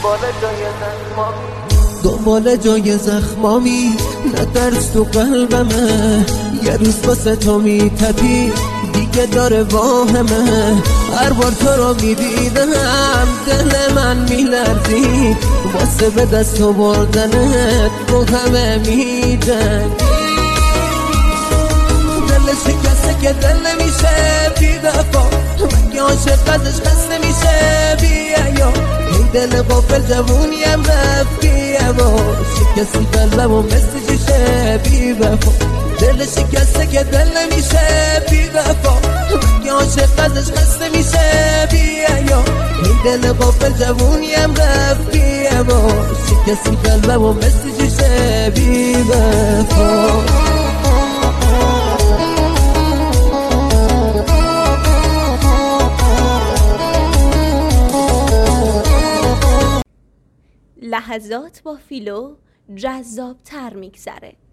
دنبال جای زخمامی نترس تو قلبمه، یه روز واسه تو میتپی دیگه داره واهمه. هر بار تو رو میدیدم دل من میلرزید، واسه به دست تو بردنت رو همه میجنگی. دل شکسته که دل نمیشه بی وفا، مگه عاشق ازش خسته میشه بی حیا. این دل غافل جوونیم رفیه با شکستی قلبم و مثل شیشه بی وفا. دل شکسته که دل نمیشه بی وفا، مگه عاشق ازش خسته میشه بی حیا. این دل غافل جوونیم رفیه با شکستی قلبم و مثل شیشه بی وفا. لحظات با فیلو جذاب تر میگذره.